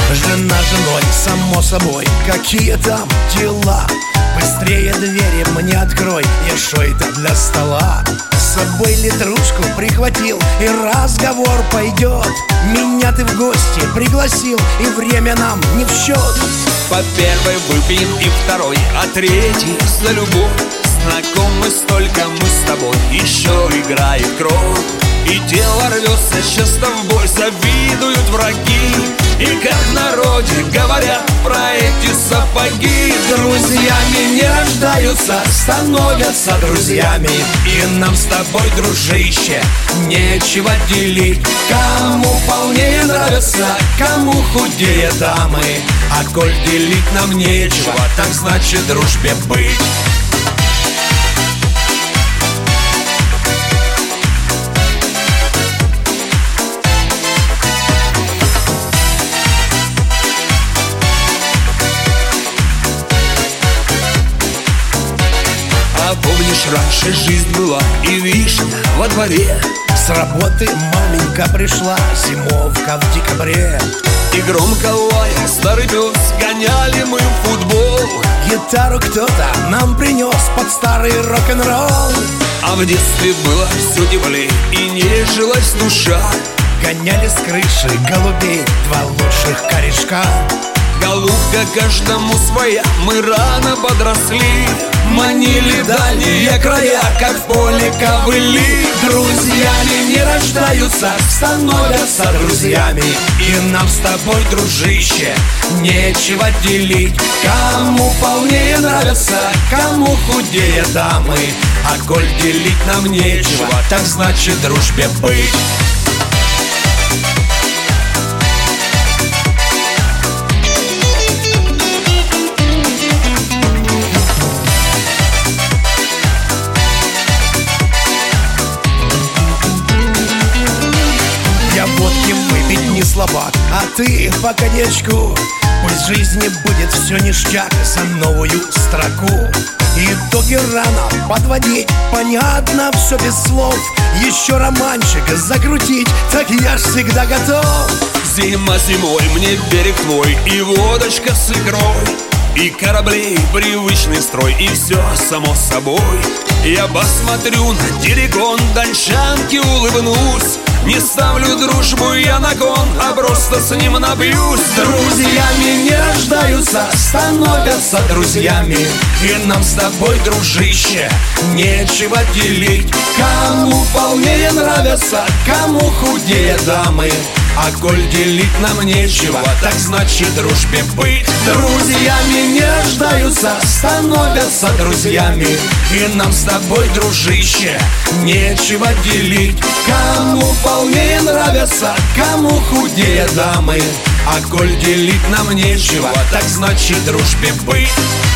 Жена женой, само собой, какие там дела? Быстрее двери мне открой, я шо это для стола? С собой литрушку прихватил, и разговор пойдет. Меня ты в гости пригласил, и время нам не в счет. По первой выпьем и второй, а третий за любовь. Знакомы столько мы с тобой, еще играет кровь. И тело рвется часто в бой, завидуют враги. И как в народе говорят про эти сапоги. Друзьями не рождаются, становятся друзьями. И нам с тобой, дружище, нечего делить. Кому полнее нравятся, кому худее дамы. А коль делить нам нечего, так значит дружбе быть. А помнишь, раньше жизнь была и вишня во дворе. С работы маменька пришла, зимовка в декабре. И громко лаял старый пес, гоняли мы в футбол. Гитару кто-то нам принес под старый рок-н-ролл. А в детстве было все теплее и нежилась душа. Гоняли с крыши голубей два лучших корешка. Голубка каждому своя, мы рано подросли. Манили дальние края, как в поле ковыли. Друзьями не рождаются, становятся друзьями. И нам с тобой, дружище, нечего делить. Кому полнее нравятся, кому худее дамы. А коль делить нам нечего, так значит дружбе быть. Слабак, а ты по коньячку. Пусть в жизни будет все ништяк за новую строку. Итоги рано подводить, понятно все без слов. Еще романчик закрутить, так я ж всегда готов. Зима зимой, мне берег твой и водочка с икрой. И кораблей привычный строй, и все само собой. Я посмотрю на террикон, дальчанки улыбнусь. Не ставлю дружбу я на кон, а просто с ним напьюсь. Друзьями не рождаются, становятся друзьями. И нам с тобой, дружище, нечего делить. Кому полнее нравятся, кому худее дамы. А коль делить нам нечего, так значит дружбе быть. Друзьями не рождаются, становятся друзьями. И нам с тобой, дружище, нечего делить. Кому полнее нравятся, кому худее дамы. А коль делить нам нечего, так значит дружбе быть.